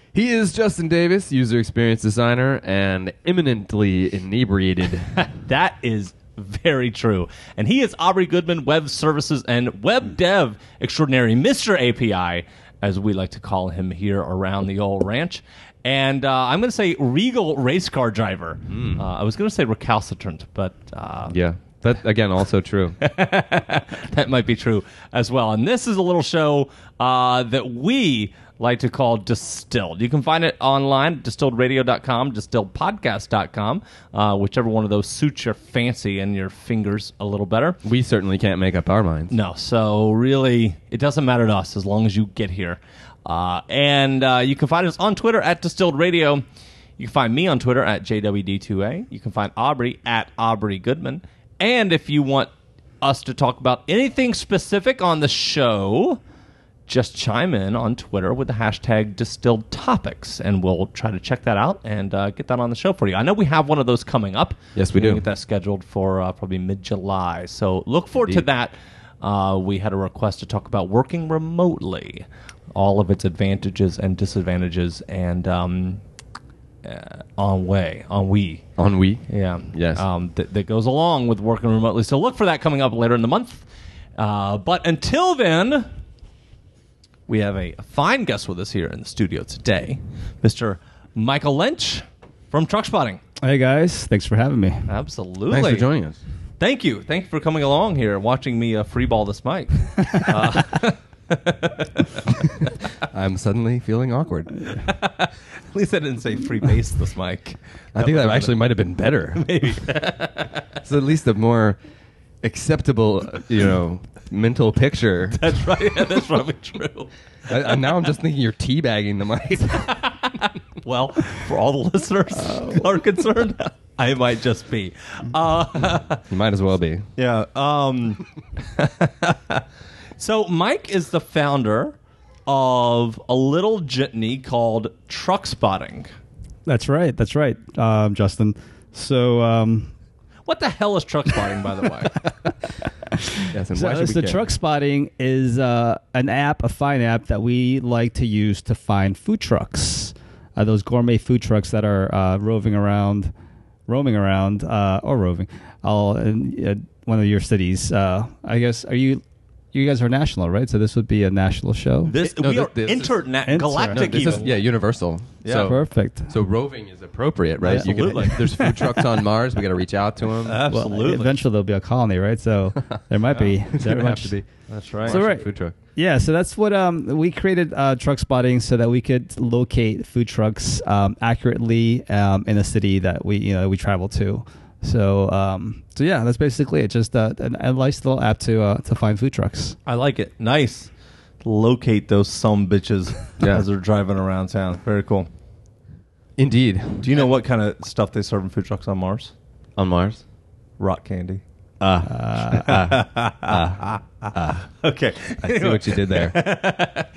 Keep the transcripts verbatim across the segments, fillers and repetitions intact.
He is Justin Davis, user experience designer and eminently inebriated. That is very true. And he is Aubrey Goodman, web services and web dev extraordinary, Mister A P I, as we like to call him here around the old ranch. And uh, I'm going to say regal race car driver. Mm. Uh, I was going to say recalcitrant, but... Uh, yeah, that, again, also true. That might be true as well. And this is a little show uh, that we like to call Distilled. You can find it online at distilled radio dot com, distilled podcast dot com, uh, whichever one of those suits your fancy and your fingers a little better. We certainly can't make up our minds. No, so really, it doesn't matter to us as long as you get here. Uh, and uh, you can find us on Twitter at Distilled Radio. You can find me on Twitter at J W D two A. You can find Aubrey at Aubrey Goodman. And if you want us to talk about anything specific on the show, just chime in on Twitter with the hashtag Distilled Topics, and we'll try to check that out and uh, get that on the show for you. I know we have one of those coming up. Yes, we We're do. Get that scheduled for uh, probably mid-July. So look forward Indeed. to that. Uh, we had a request to talk about working remotely, all of its advantages and disadvantages, and um, uh, on way, on we. On we? Yeah. Yes. Um, th- that goes along with working remotely. So look for that coming up later in the month. Uh, but until then... we have a fine guest with us here in the studio today, Mister Michael Lynch from Truck Spotting. Hey, guys. Thanks for having me. Absolutely. Thanks for joining us. Thank you. Thank you for coming along here, watching me uh, freeball this mic. uh, I'm suddenly feeling awkward. At least I didn't say free base this mic. I think that actually might have been better. Maybe. It's at least a more acceptable, you know, mental picture. That's right. Yeah, that's probably true. I, I, now I'm just thinking you're teabagging the mic. Well, for all the listeners who are concerned, I might just be. Uh, You might as well be. yeah. Um, so Mike is the founder of a little jitney called Truck Spotting. That's right. That's right, um, Justin. So, um, What the hell is Truck Spotting, by the way? Yes, and so, why should we so care? Truck Spotting is uh, an app, a fine app that we like to use to find food trucks. Uh, those gourmet food trucks that are uh, roving around, roaming around, uh, or roving, all in uh, one of your cities. Uh, I guess, are you... You guys are national, right? So this would be a national show. This No, we this- are this is- internet Inter- galactic. No, this is, even. yeah, universal. Yeah. So, Perfect. so roving is appropriate, right? You Absolutely. can, there's food trucks on Mars. We got to reach out to them. Absolutely. Well, eventually there'll be a colony, right? So there might be. There There might have to be. That's right. So, right. Food truck. Yeah, so that's what um, we created uh, Truck Spotting so that we could locate food trucks um, accurately um, in a city that we you know we travel to. So um, so yeah, that's basically it. Just uh, a, a nice little app to uh, to find food trucks. I like it. Nice. Locate those some bitches Yeah. as they're driving around town. Very cool. Indeed. Do you know what kind of stuff they serve in food trucks on Mars? On Mars? Rock candy. Uh, Okay. I see what you did there.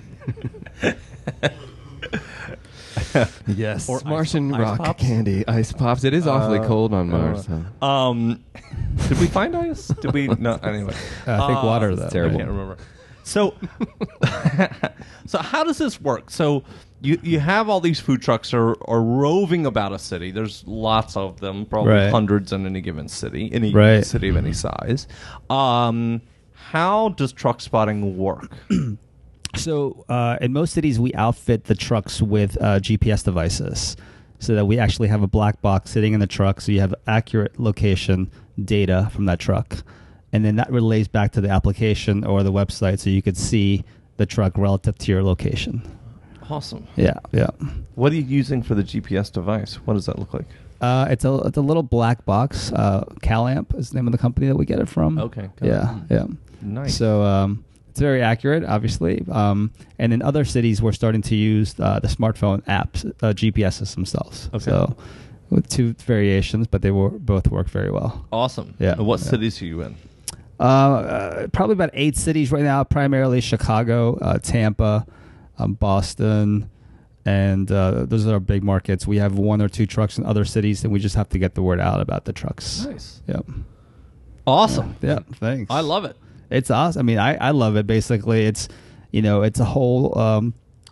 Yes. Or Martian ice- ice rock pops? candy. Ice pops. It is awfully Uh, cold on uh, Mars. so. Um, did we find ice? Did we? No. Anyway, I think Uh, water though. terrible. I can't remember. So, so how does this work? So you you have all these food trucks are, are roving about a city. There's lots of them, probably Right. hundreds in any given city, any Right. city of any size. Um, how does truck spotting work? So uh, in most cities, we outfit the trucks with uh, G P S devices, so that we actually have a black box sitting in the truck, so you have accurate location data from that truck, and then that relays back to the application or the website, so you could see the truck relative to your location. Awesome. Yeah, yeah. What are you using for the G P S device? What does that look like? Uh, it's a it's a little black box. Uh, CalAmp is the name of the company that we get it from. Okay, got Yeah, it. yeah. Nice. So um, it's very accurate, obviously. Um, and in other cities, we're starting to use uh, the smartphone apps, uh, G P Ss themselves. Okay. So with two variations, but they wor- both work very well. Awesome. Yeah. And what Yeah. cities are you in? Uh, uh, probably about eight cities right now, primarily Chicago, uh, Tampa, um, Boston, and uh, those are our big markets. We have one or two trucks in other cities, and we just have to get the word out about the trucks. Nice. Yep. Awesome. Yeah, thanks. I love it. It's awesome. I mean, I, I love it. Basically, it's, you know, it's a whole um,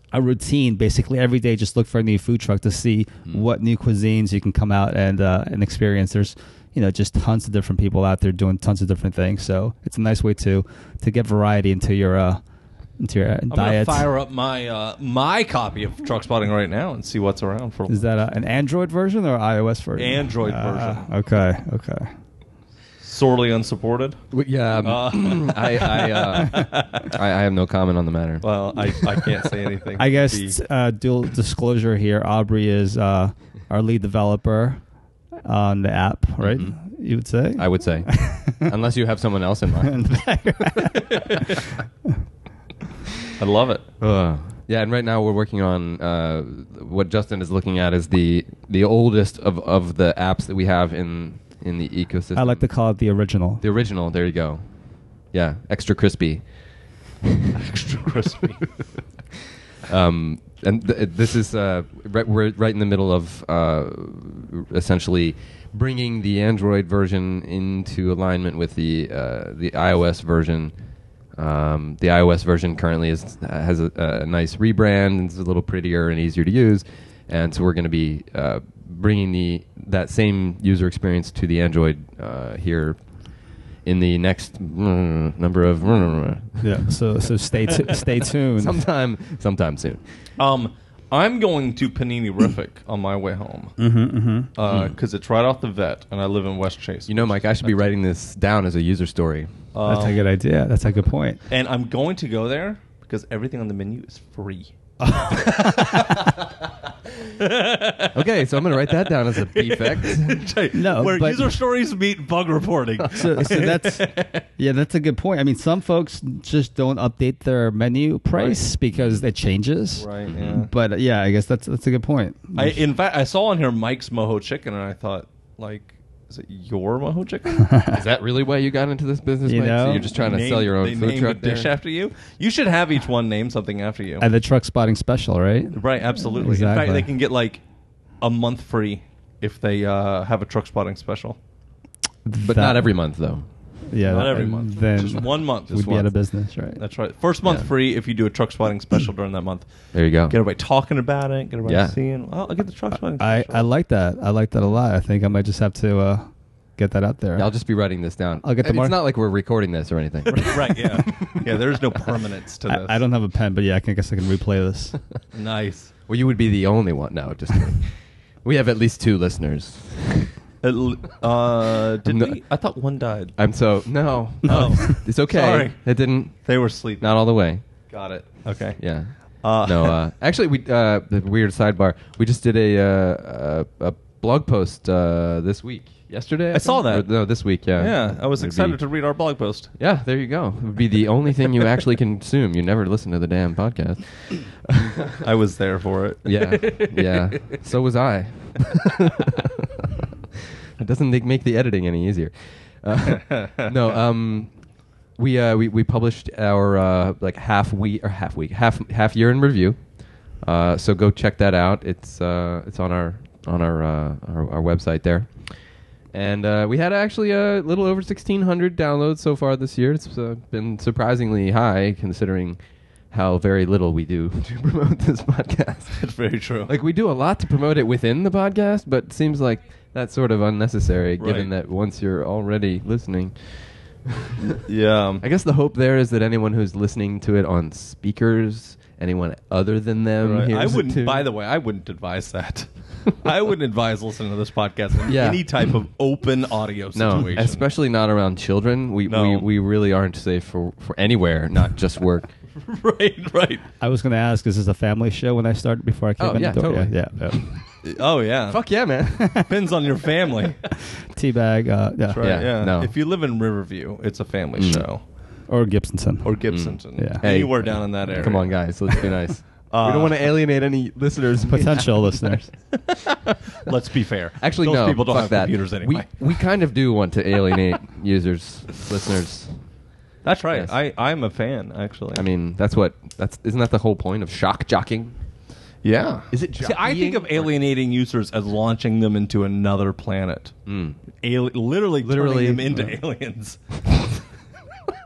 a routine. Basically, every day, just look for a new food truck to see Mm. what new cuisines you can come out and uh, and experience. There's you know just tons of different people out there doing tons of different things. So it's a nice way to to get variety into your uh, into your uh, I'm diet. gonna fire up my uh, my copy of Truck Spotting right now and see what's around for Is that a, an Android version or iOS version? Android Ah, version. Okay, okay. sorely unsupported. Well, yeah, um, Uh. I I, uh, I I have no comment on the matter. Well, I, I can't say anything. I guess The- uh, dual disclosure here. Aubrey is uh, our lead developer on the app, right? Mhm. You would say. I would say, unless you have someone else in mind. I love it. Uh, yeah, and right now we're working on uh, what Justin is looking at is the the oldest of, of the apps that we have in in the ecosystem. I like to call it the original. the original. There you go. Yeah, extra crispy. Extra crispy. Um, and th- this is uh, right, we're right in the middle of uh, essentially bringing the Android version into alignment with the uh, the iOS version. Um, the iOS version currently is has a, a nice rebrand and it's a little prettier and easier to use, and so we're going to be uh, bringing the that same user experience to the Android uh, here in the next mm, number of Yeah. So so stay tu- stay tuned. sometime sometime soon. Um, I'm going to Panini-rific on my way home Mm-hmm, mm-hmm. because it's right off the vet, and I live in West Chase. You know, Mike, I should be writing this down as a user story. That's a Um, good idea. That's a good point. And I'm going to go there because everything on the menu is free. Okay, so I'm going to write that down as a defect. No, where but- user stories meet bug reporting. So, so that's yeah, that's a good point. I mean, some folks just don't update their menu price because it changes. Right. Mhm. Yeah. But uh, yeah, I guess that's that's a good point. I, in fact, I saw on here Mike's Mojo Chicken, and I thought, like, is it your Mojo Chicken? Is that really why you got into this business, You Mike? know, so you're just trying to They sell named- your own they food named truck a dish there? after you. You should have each one name something after you. And the truck spotting special, right? Right, absolutely. In Exactly. fact, they can get like a month free if they uh, have a truck spotting special. But That- not every month, though. Yeah, Not that- every month. Then Just one month. we'd Just be out once. of business, right? That's right. First month Yeah. free if you do a truck spotting special during that month. There you go. Get everybody talking about it. Get everybody Yeah. seeing. Well, I'll get the truck spotting I, special. I like that. I like that a lot. I think I might just have to uh, get that out there. I'll just be writing this down. I'll get the It's mark- not like we're recording this or anything. right. Yeah. Yeah. There's no permanence to this. I, I don't have a pen, but yeah, I can- guess I can replay this. Nice. Well, you would be the only one. No, just kidding. We have at least two listeners. It l- uh, did No. we? I thought one died. I'm so no, no, Oh. it's okay. Sorry. It didn't. They were sleeping. Not all the way. Got it. Okay. Yeah. Uh, no. Uh, actually, we uh, the weird sidebar. We just did a uh, a, a blog post uh, this week. Yesterday, I saw think? that. Or, no, this week. Yeah. Yeah, I was It would excited be- to read our blog post. Yeah, there you go. It would be the only thing you actually consume. You never listen to the damn podcast. I was there for it. Yeah, yeah. So was I. It doesn't make, make the editing any easier. Uh, no, um, we uh, we we published our uh, like half week or half week half half year in review. Uh, so go check that out. It's uh, it's on our on our uh, our, our website there. And uh, we had actually a little over sixteen hundred downloads so far this year. It's uh, been surprisingly high considering how very little we do to promote this podcast. It's very true. Like, we do a lot to promote it within the podcast, but it seems like that's sort of unnecessary given Right. that once you're already listening. yeah. I guess the hope there is that anyone who's listening to it on speakers, anyone other than them Right. hears I it wouldn't. too. By the way, I wouldn't advise that. I wouldn't advise listening to this podcast in Yeah. any type of open audio No, situation. especially not around children. We, No. we we really aren't safe for, for anywhere, not just work. right. Right. I was going to ask, is this a family show when I started before I came Oh, in yeah, the door? totally. Yeah, yeah. yeah. Oh yeah. Fuck yeah, man. Depends on your family. Teabag, uh, yeah. That's right. Yeah, Yeah. no. If you live in Riverview, it's a family Mm. show. Or Gibsonton. Or Gibsonton. Mm. Yeah. Hey. Anywhere down in that area. Come on, guys. Let's be nice. Uh, we don't want to alienate any listeners. Potential listeners. Let's be fair. Actually, Those no. people don't fuck have that. computers anyway. We, we kind of do want to alienate users, listeners. That's right. Yes. I I'm a fan actually. I mean, that's what that's isn't that the whole point of shock jocking? yeah. Is it See, I think jockeying of or- alienating users as launching them into another planet. Mm. Ali- literally, Literally, turning them into uh, aliens.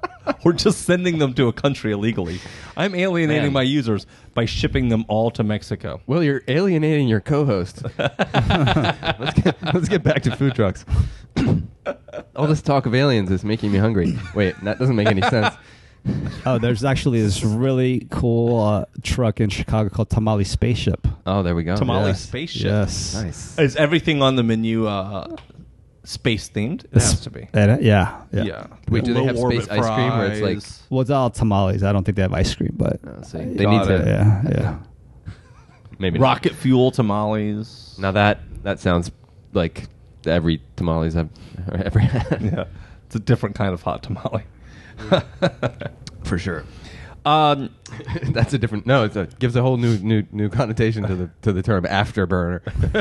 or just sending them to a country illegally. I'm alienating Man. my users by shipping them all to Mexico. Well, you're alienating your co-host. let's, get, let's get back to food trucks. All this talk of aliens is making me hungry. Wait, that doesn't make any sense. Oh, there's actually this really cool uh, truck in Chicago called Tamale Spaceship. Oh, there we go. Tamale Yes. spaceship. Yes. Nice. Is everything on the menu uh, space themed? It has to be. And, uh, yeah, yeah. Yeah. Wait, do they have Low space orbit ice cream where it's like- fries. Well, it's all tamales. I don't think they have ice cream, but Oh, see, they Got need to. it. yeah, yeah. Maybe not. rocket fuel tamales. Now that that sounds like every tamales I've ever had. Yeah, it's a different kind of hot tamale. For sure. Um, That's a different. No, it's a gives a whole new new new connotation to the to the term afterburner.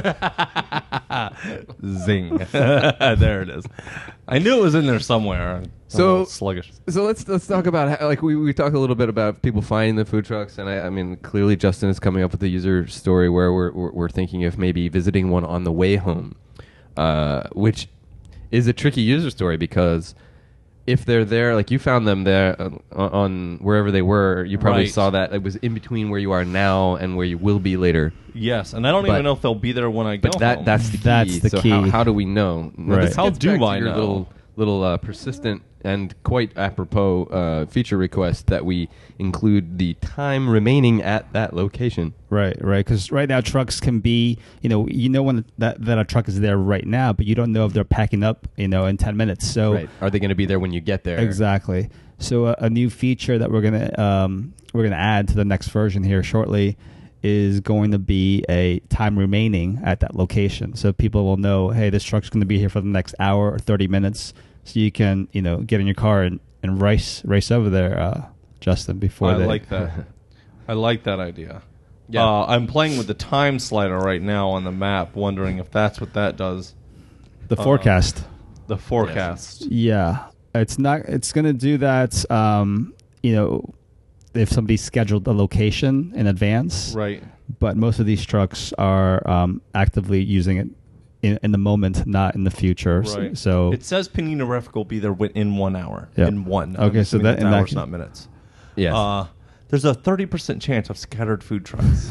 zing. There it is. I knew it was in there somewhere. I'm a So- little sluggish. So let's let's talk about how, like we we talked a little bit about people finding the food trucks, and I, I mean clearly Justin is coming up with a user story where we're we're, we're thinking of maybe visiting one on the way home, uh, which is a tricky user story because if they're there, like you found them there uh, on wherever they were, you probably Right. saw that it was in between where you are now and where you will be later. Yes, and I don't But- even know if they'll be there when I go But that home. that's the key. That's the so key. How, how do we know? Now, Right. this How gets do back to I your know? Little little uh, persistent and quite apropos uh, feature request that we include the time remaining at that location. Right, right. Because right now trucks can be, you know, you know when that that a truck is there right now, but you don't know if they're packing up, you know, in ten minutes. So Right? Are they going to be there when you get there? exactly. So a, a new feature that we're gonna um, we're gonna add to the next version here shortly is going to be a time remaining at that location. So people will know, hey, this truck's going to be here for the next hour or thirty minutes. So you can, you know, get in your car and, and race race over there, uh, Justin, before I they like that. I like that idea. Yeah. Uh, I'm playing with the time slider right now on the map, wondering if that's what that does. the uh, forecast. The forecast. Yeah, it's not. It's going to do that. Um, you know, if somebody scheduled a location in advance, Right. but most of these trucks are um, actively using it in, in the moment, not in the future. S- Right. So It says Panina Ref will be there wi- in one hour. Yep. In one. Okay, I'm so assuming that- that's in that hours, ca- not minutes. Yes. Uh, there's a thirty percent chance of scattered food trucks.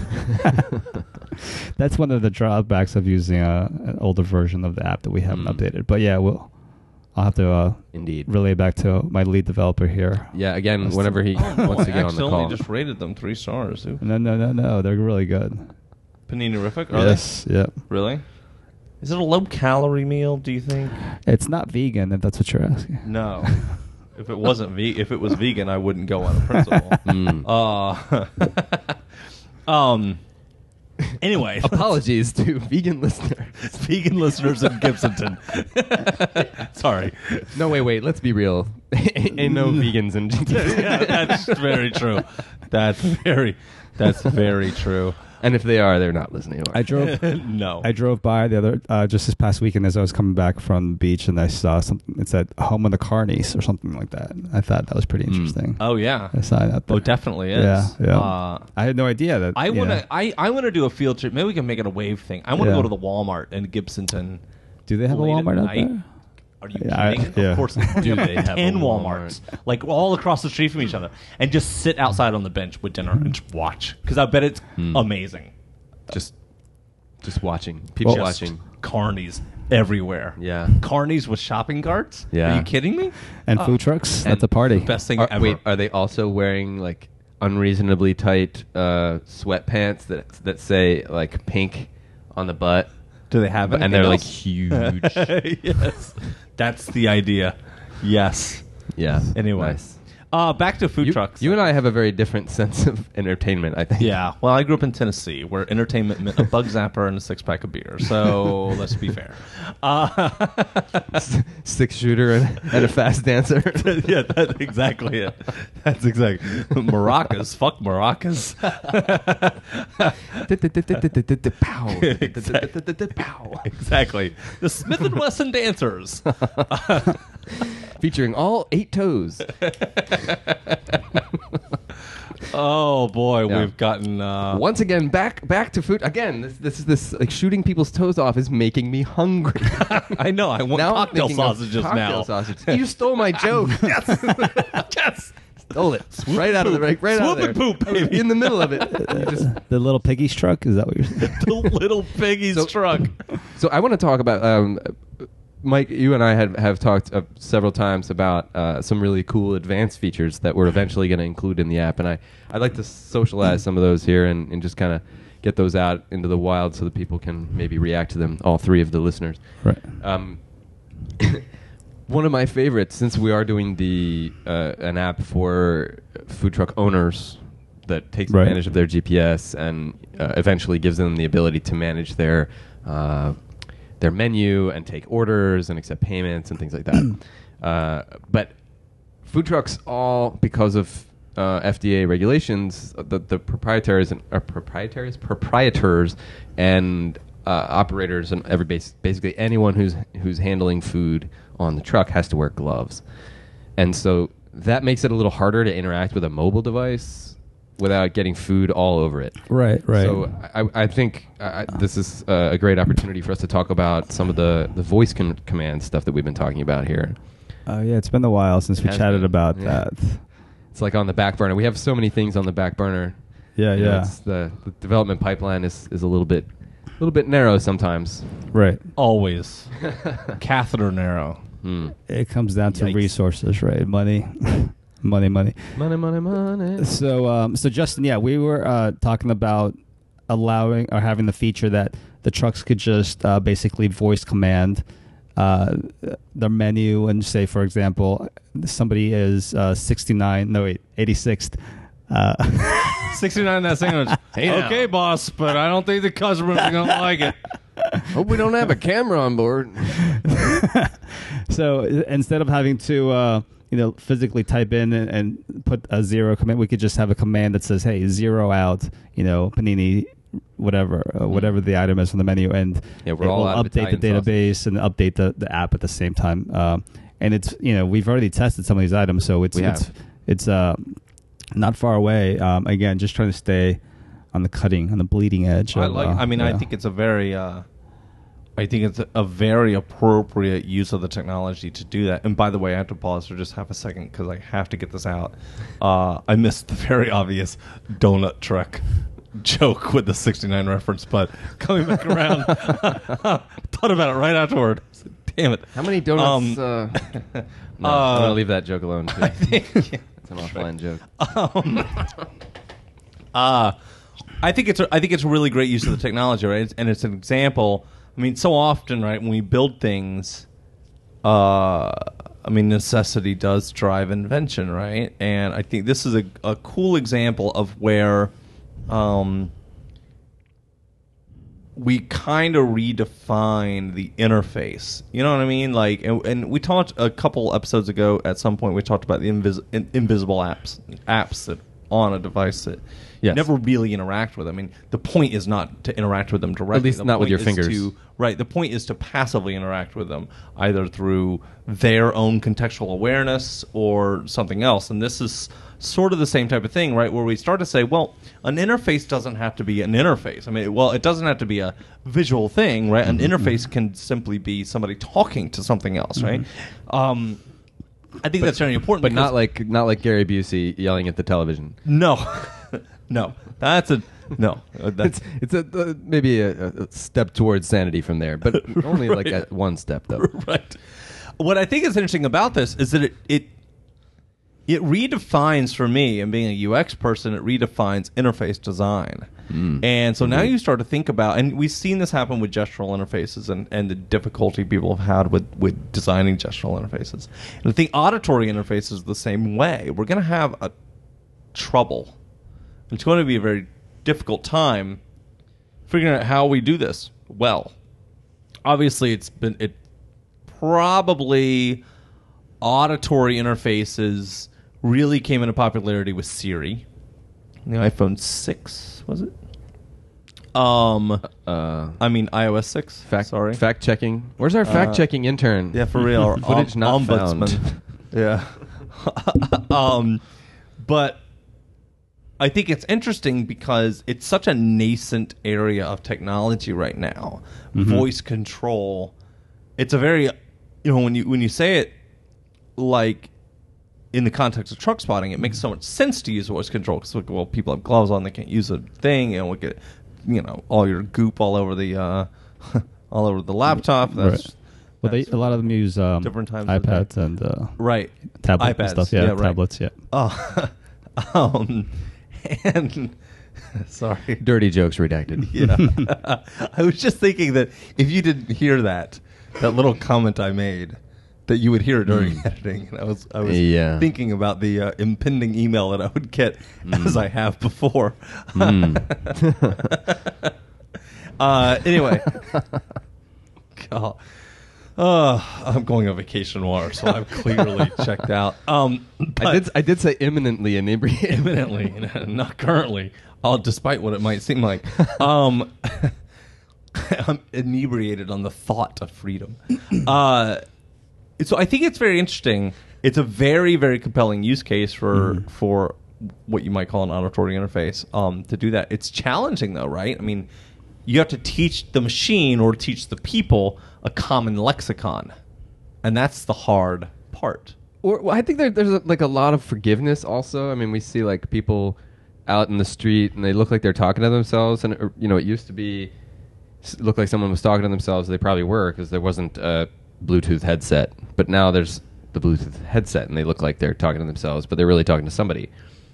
that's one of the drawbacks of using a, an older version of the app that we haven't Mm. updated. But yeah, we'll. I'll have to uh, Indeed. relay back to my lead developer here. Yeah. Again, That's whenever he Oh, wants to I get on the accidentally call. just rated them three stars. Ooh. No, no, no, no. They're really good. Panina-rific? Are Yes. Yep. they? Really? Is it a low-calorie meal, do you think? It's not vegan, if that's what you're asking. No. If it wasn't ve- if it was vegan, I wouldn't go on a principle. Mm. Uh, um. Anyway, Apologies to vegan listeners. vegan listeners in Gibsonton. Sorry. No, wait, wait. Let's be real. Ain't no vegans in G T A. Yeah, that's very true. That's very, that's very true. And if they are, they're not listening. I drove. No. I drove by the other uh, just this past weekend as I was coming back from the beach, and I saw something. It said "Home of the Carnies" or something like that. I thought that was pretty Mm. interesting. Oh yeah. I saw it out there. Oh, definitely is. Yeah, yeah. Uh, I had no idea that. I yeah. want to. I, I want to do a field trip. Maybe we can make it a wave thing. I want to Yeah. go to the Walmart in Gibsonton. Do they have a late at Walmart out night. there? Are you Yeah, I- kidding? yeah. Of course. Do they have a ten Walmart? Walmarts, like all across the street from each other, and just sit outside on the bench with dinner and just watch? Because I bet it's Hmm. amazing. Just, just watching. People Just watching. carnies everywhere. Yeah. Carnies with shopping carts. Yeah. Are you kidding me? And Uh, food trucks and at the party. Best thing Are, ever. wait, are they also wearing like unreasonably tight uh, sweatpants that that say like pink on the butt? Do they have it? And they're like huge. Yes, that's the idea. Yes. Yeah. Anyway, Nice. uh, back to food You, trucks. you and I have a very different sense of entertainment, I think. Yeah, well, I grew up in Tennessee, where entertainment meant a bug zapper and a six pack of beer. So let's be fair. Uh, Six shooter and, and a fast dancer. yeah, that's exactly it. That's exactly maracas. Fuck maracas. Pow. Exactly. The Smith and Wesson dancers. Featuring all eight toes. Oh boy, Yeah. we've gotten uh, Once again, back back to food. Again, this this is this like shooting people's toes off is making me hungry. I know. I want now I'm cocktail thinking of sausages cocktail now. Sausages. You stole my joke. Yes, yes, stole it right out of the right, right out of Swoop there. and poop, baby. In the middle of it. You just- The little piggy's truck? Is that what you're saying? The little piggy's So- truck. So I want to talk about um, Mike. You and I had have talked uh, several times about uh, some really cool advanced features that we're eventually going to include in the app, and I I'd like to socialize some of those here and, and just kind of get those out into the wild so that people can maybe react to them. All three of the listeners. Right. Um, one of my favorites, since we are doing the uh, an app for food truck owners that takes Right. advantage of their G P S and uh, eventually gives them the ability to manage their uh, their menu and take orders and accept payments and things like that. uh, but food trucks, all because of uh, F D A regulations, the, the proprietaries and uh, proprietaries, proprietors, and uh, operators and every base, basically anyone who's who's handling food on the truck has to wear gloves, and so that makes it a little harder to interact with a mobile device without getting food all over it. Right, right. So I, I think uh, this is uh, a great opportunity for us to talk about some of the, the voice con- command stuff that we've been talking about here. Uh, yeah, it's been a while since we Has chatted been, about yeah. that. It's like on the back burner. We have so many things on the back burner. Yeah, You know, yeah. it's the, the development pipeline is, is a little bit a little bit narrow sometimes. Right. Always. Catheter narrow. Hmm. It comes down to Yikes. resources, right? Money. money, money. Money, money, money. So, um, so Justin, yeah, we were uh, talking about allowing or having the feature that the trucks could just uh, basically voice command uh, their menu and say, for example, somebody is uh, sixty-nine, no wait, eighty-sixth. Uh, sixty-nine that sandwich. Hey now. Okay, boss, but I don't think the customers are going to like it. Hope we don't have a camera on board. so i- instead of having to, uh, you know, physically type in and, and put a zero command, we could just have a command that says, "Hey, zero out," you know, panini, whatever, uh, whatever the item is on the menu, and Yeah, we're it all will out of update the Italian database and update the, the app at the same time. Um, and it's, you know, we've already tested some of these items, so it's We it's have. it's uh, not far away. Um, again, just trying to stay on the cutting, on the bleeding edge. I of, like. uh, I mean, I yeah. think it's a very. Uh, I think it's a, a very appropriate use of the technology to do that. And by the way, I have to pause for just half a second because I have to get this out. Uh, I missed the very obvious donut truck joke with the sixty-nine reference, but coming back around, thought about it right afterward. I said, damn it! How many donuts? Um, uh, no, I'm uh, going to leave that joke alone. Too. I think. It's an offline joke. Um, uh, I think it's a, I think it's a really great use of the technology, right? It's, and it's an example. I mean, so often, right, when we build things, uh, I mean, necessity does drive invention, right? And I think this is a, a cool example of where um, we kind of redefine the interface. You know what I mean? Like, and, and we talked a couple episodes ago. At some point, we talked about the invis- in, invisible apps, apps that on a device that Yes. you never really interact with. I mean, the point is not to interact with them directly. At least The not with point your is fingers. to- right. The point is to passively interact with them, either through their own contextual awareness or something else. And this is sort of the same type of thing, right? Where we start to say, well, an interface doesn't have to be an interface. I mean, well, it doesn't have to be a visual thing, right? An interface can simply be somebody talking to something else, right? Um, I think that's very important. But because- not like not like Gary Busey yelling at the television. no, no. That's a no. Uh, That's It's it's a uh, maybe a, a step towards sanity from there, but only like Right. at one step though. right. What I think is interesting about this is that it, it it redefines for me, and being a U X person, it redefines interface design. And so now you start to think about, and we've seen this happen with gestural interfaces and, and the difficulty people have had with, with designing gestural interfaces. And I think auditory interfaces the same way. We're going to have a trouble. It's going to be a very difficult time figuring out how we do this well. Obviously, it's been it probably auditory interfaces really came into popularity with Siri. The iPhone six, was it? Um, Uh, I mean iOS six. fact Sorry. fact checking. Where's our fact checking intern? Yeah, for real. Footage not Ombudsman. found. Yeah. um, but I think it's interesting because it's such a nascent area of technology right now. Mm-hmm. Voice control. It's a very, you know, when you when you say it like in the context of truck spotting, it makes so much sense to use voice control because, well, people have gloves on, they can't use a thing, and we get, you know, all your goop all over the uh, all over the laptop. That's, right. Well, they, a lot of them use um, different times iPads and uh, right tablets iPads, and stuff. Yeah, yeah right. tablets. Yeah. Oh, um, and sorry, dirty jokes redacted. Yeah, I was just thinking that if you didn't hear that, that little comment I made, that you would hear it during mm. editing. And I was I was yeah. thinking about the uh, impending email that I would get mm. as I have before. Mm. uh, anyway, God. Uh, I'm going on vacation noir, so I'm clearly checked out. Um, I did I did say imminently inebriated. Imminently, not currently. Uh, despite what it might seem like. Um, I'm inebriated on the thought of freedom. Uh, so I think it's very interesting. It's a very, very compelling use case for mm. for what you might call an auditory interface um, to do that. It's challenging, though, right? I mean, you have to teach the machine or teach the people a common lexicon, and that's the hard part. Or well, I think there, there's a, like a lot of forgiveness also. I mean, we see like people out in the street and they look like they're talking to themselves, and or, you know, it used to be look like someone was talking to themselves. They probably were because there wasn't a Bluetooth headset, but now there's the Bluetooth headset, and they look like they're talking to themselves, but they're really talking to somebody.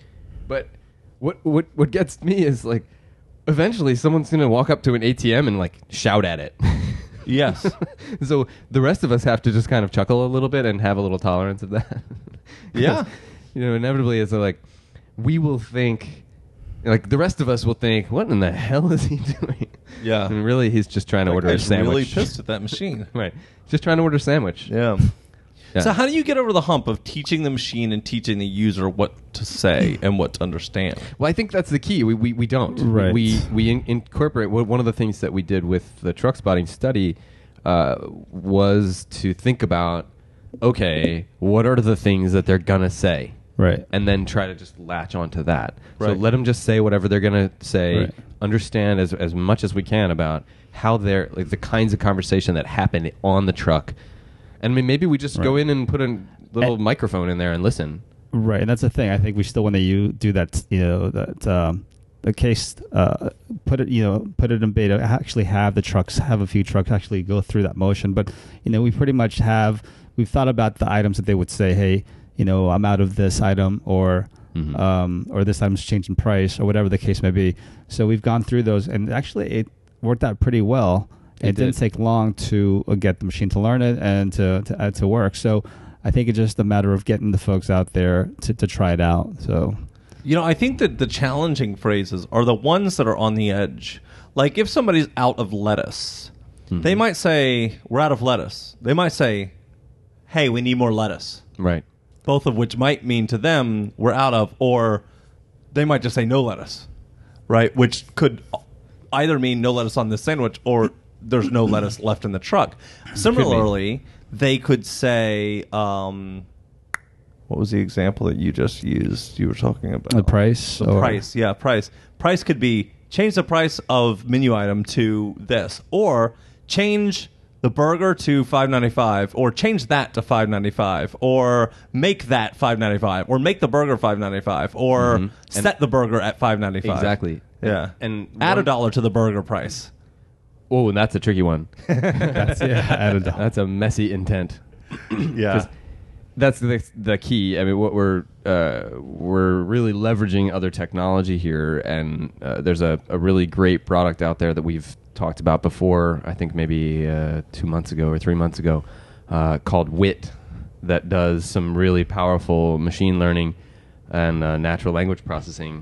But what what what gets me is like eventually someone's going to walk up to an A T M and like shout at it. Yes. So the rest of us have to just kind of chuckle a little bit and have a little tolerance of that. Yeah. You know, inevitably it's like we will think, like the rest of us will think, what in the hell is he doing? Yeah. And really he's just trying to that order a sandwich. Really pissed at that machine. Right. Just trying to order a sandwich. Yeah. Yeah. So how do you get over the hump of teaching the machine and teaching the user what to say and what to understand? Well, I think that's the key. We we, we don't. Right. We we in, incorporate. One of the things that we did with the truck spotting study uh, was to think about, okay, what are the things that they're gonna say, right, and then try to just latch onto that. Right. So let them just say whatever they're gonna say. Right. Understand as as much as we can about how they're like the kinds of conversation that happen on the truck. And I mean, maybe we just right. go in and put a little and microphone in there and listen. Right, and that's the thing. I think we still want to you do that. You know, that um, the case, uh, put it, you know, put it in beta. Actually, have the trucks, have a few trucks actually go through that motion. But you know, we pretty much have. We've thought about the items that they would say, hey, you know, I'm out of this item, or mm-hmm. um, or this item's changing price, or whatever the case may be. So we've gone through those, and actually, it worked out pretty well. It, it did. Didn't take long to uh, get the machine to learn it and to to, uh, to work. So I think it's just a matter of getting the folks out there to, to try it out. So, you know, I think that the challenging phrases are the ones that are on the edge. Like if somebody's out of lettuce, mm-hmm. they might say, we're out of lettuce. They might say, hey, we need more lettuce. Right. Both of which might mean to them, we're out of, or they might just say no lettuce, right? Which could either mean no lettuce on this sandwich or there's no lettuce left in the truck. Similarly, they could say, um, what was the example that you just used? You were talking about the price. The or? price, yeah, price. Price could be change the price of menu item to this, or change the burger to five ninety-five, or change that to five ninety-five, or make that five ninety-five, or make the burger five ninety-five, or mm-hmm. set and the burger at five ninety-five. Exactly. Yeah, and add a dollar to the burger price. Oh, and that's a tricky one. that's, yeah, add a dollar. That's a messy intent. Yeah, that's the the key. I mean, what we're uh, we're really leveraging other technology here, and uh, there's a, a really great product out there that we've talked about before. I think maybe uh, two months ago or three months ago, uh, called Wit, that does some really powerful machine learning and uh, natural language processing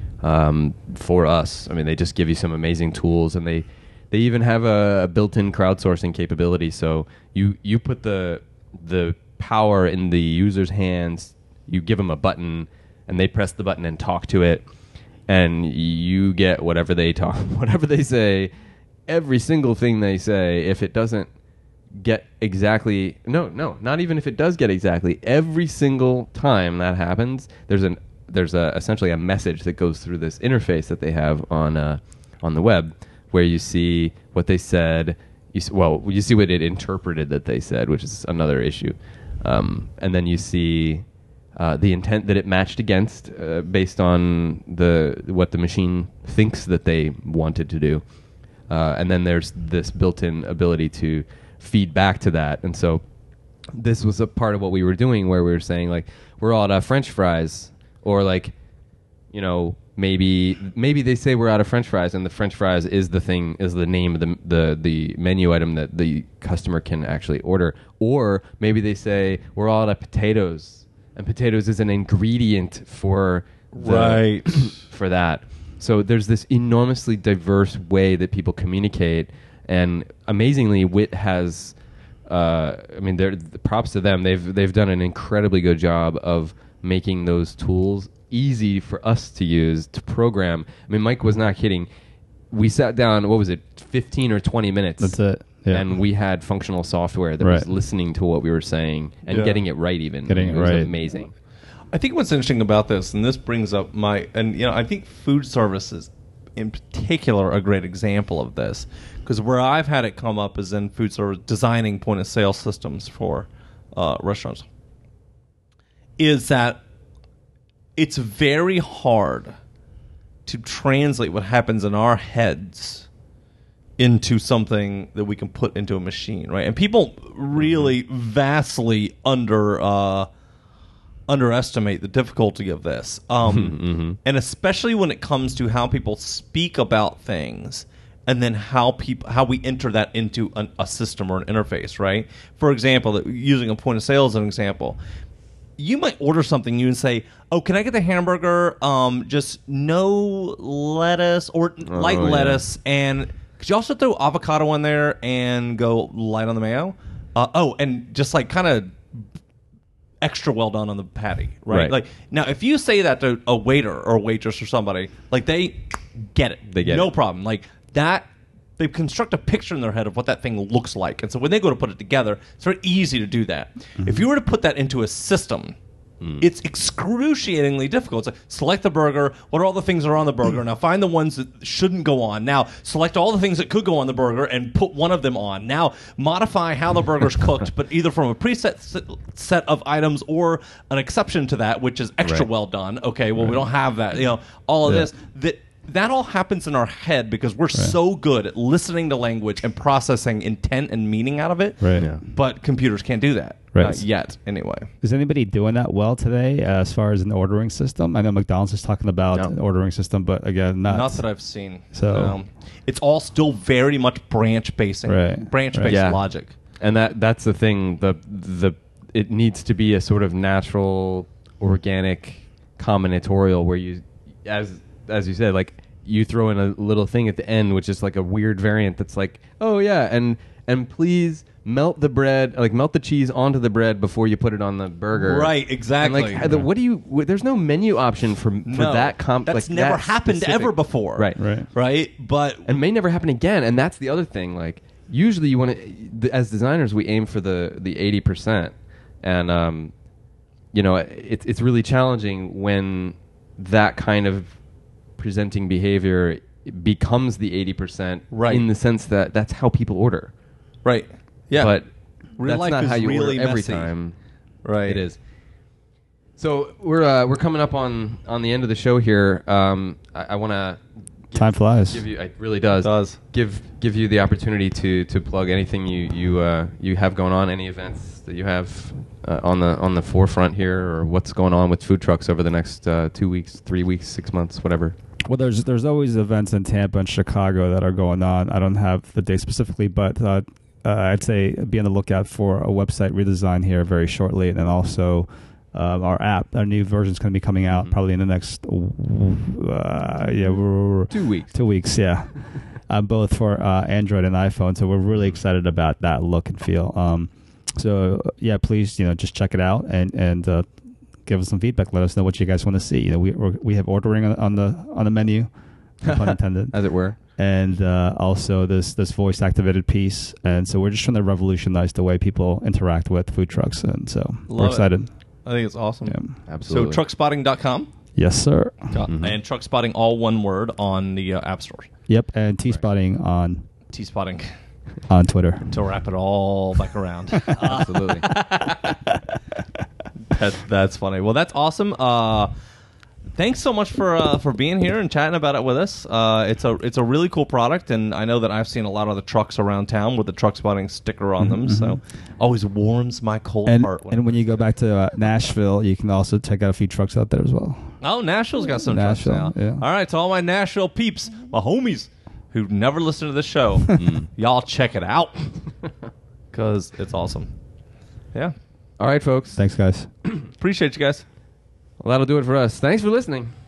um, for us. I mean, they just give you some amazing tools, and they. They even have a, a built-in crowdsourcing capability. So you, you put the the power in the user's hands. You give them a button, and they press the button and talk to it, and you get whatever they talk, whatever they say, every single thing they say. If it doesn't get exactly, no, no, not even if it does get exactly, every single time that happens, there's an there's a essentially a message that goes through this interface that they have on uh, on the web, where you see what they said. You s- well, you see what it interpreted that they said, which is another issue, um, and then you see uh, the intent that it matched against, uh, based on the what the machine thinks that they wanted to do, uh, and then there's this built-in ability to feed back to that, and so this was a part of what we were doing, where we were saying like, we're all out of French fries, or like, you know, maybe maybe they say we're out of French fries, and the French fries is the thing, is the name of the the the menu item that the customer can actually order, or maybe they say we're all out of potatoes, and potatoes is an ingredient for the, Right. for that. So there's this enormously diverse way that people communicate, and amazingly, Wit has. Uh, I mean, they're, the props to them. They've they've done an incredibly good job of making those tools easy for us to use to program. I mean, Mike was not kidding. We sat down. What was it? Fifteen or twenty minutes. That's it. Yeah. And we had functional software that Right. was listening to what we were saying and Yeah. getting it right. Even Getting it was right. amazing. I think what's interesting about this, and this brings up my, and you know, I think food services in particular a great example of this, because where I've had it come up is in food service designing point of sale systems for uh, restaurants, is that it's very hard to translate what happens in our heads into something that we can put into a machine, right? And people really vastly under uh, underestimate the difficulty of this, um, Mm-hmm. and especially when it comes to how people speak about things, and then how people how we enter that into an, a system or an interface, right? For example, using a point of sale as an example, you might order something, you and say, "Oh, can I get the hamburger? Um, just no lettuce or light Oh, yeah. lettuce, and could you also throw avocado in there and go light on the mayo? Uh, oh, and just like kind of extra well done on the patty, right? Right. Like now, if you say that to a waiter or a waitress or somebody, like they get it, They get no it. problem. Like that, they construct a picture in their head of what that thing looks like, and so when they go to put it together, it's very easy to do that. If you were to put that into a system, it's excruciatingly difficult. It's like, select the burger. What are all the things that are on the burger? Now find the ones that shouldn't go on. Now select all the things that could go on the burger and put one of them on. Now modify how the burger's cooked, but either from a preset s- set of items or an exception to that, which is extra Right. well done. Okay, well we don't have that. You know, all of Yeah. this that. That all happens in our head because we're so good at listening to language and processing intent and meaning out of it. Right. Yeah. But computers can't do that. Right. Not yet, anyway. Is anybody doing that well today, uh, as far as an ordering system? I know McDonald's is talking about No. an ordering system, but again, not. Not that I've seen. So- Um, it's all still very much branch basing, Right. branch based Right. Yeah. logic. And that that's the thing. The the it needs to be a sort of natural, organic, combinatorial where you, as as you said, like you throw in a little thing at the end, which is like a weird variant that's like, oh yeah, and and please melt the bread, like melt the cheese onto the bread before you put it on the burger. Right, exactly. And like, how the- what do you? wh- There's no menu option for for No, that. Comp, that's like, never that happened specific. ever before. Right. Right. Right? But And may never happen again. And that's the other thing. Like usually, you want to, as designers, we aim for the the eighty percent, and um, you know, it's it's really challenging when that kind of presenting behavior becomes the eighty percent. Right. In the sense that that's how people order. right. Yeah. But Real that's life not is how you really order every messy. time. Right. It is. So we're uh, we're coming up on, on the end of the show here. Um, I, I want to Time flies. give you. It really does. It does. Give give you the opportunity to, to plug anything you you uh, you have going on, any events that you have uh, on the on the forefront here, or what's going on with food trucks over the next uh, two weeks, three weeks, six months, whatever. Well, there's there's always events in Tampa and Chicago that are going on. I don't have the date specifically, but uh, uh, I'd say be on the lookout for a website redesign here very shortly, and then also um, our app, our new version is going to be coming out Mhm. probably in the next uh, yeah we're, Two weeks. two weeks, yeah, uh, both for uh, Android and iPhone. So we're really excited about that look and feel. Um, so yeah, please you know just check it out and and. Uh, Give us some feedback. Let us know what you guys want to see. You know, we we're, we have ordering on, on the on the menu, no pun intended, As it were. and uh, also this this voice activated piece. And so we're just trying to revolutionize the way people interact with food trucks. And so we're Love it. excited. I think it's awesome. Yeah. Absolutely. So truckspotting dot com. Yes, sir. Mm-hmm. And Truck Spotting, all one word, on the uh, App Store. Yep, and T-Spotting on T-Spotting. On Twitter. To wrap it all back around. Absolutely. that, that's funny. Well, that's awesome. Uh, thanks so much for uh, for being here and chatting about it with us. Uh, it's a it's a really cool product, and I know that I've seen a lot of the trucks around town with the Truck Spotting sticker on them. Mm-hmm. So always warms my cold and, heart. When and when you go back to uh, Nashville, you can also check out a few trucks out there as well. Oh, Nashville's got some Nashville, trucks now. yeah. All right, to all my Nashville peeps, my homies who never listen to this show, y'all check it out because it's awesome. Yeah. All right, folks. Thanks, guys. Appreciate you guys. Well, that'll do it for us. Thanks for listening.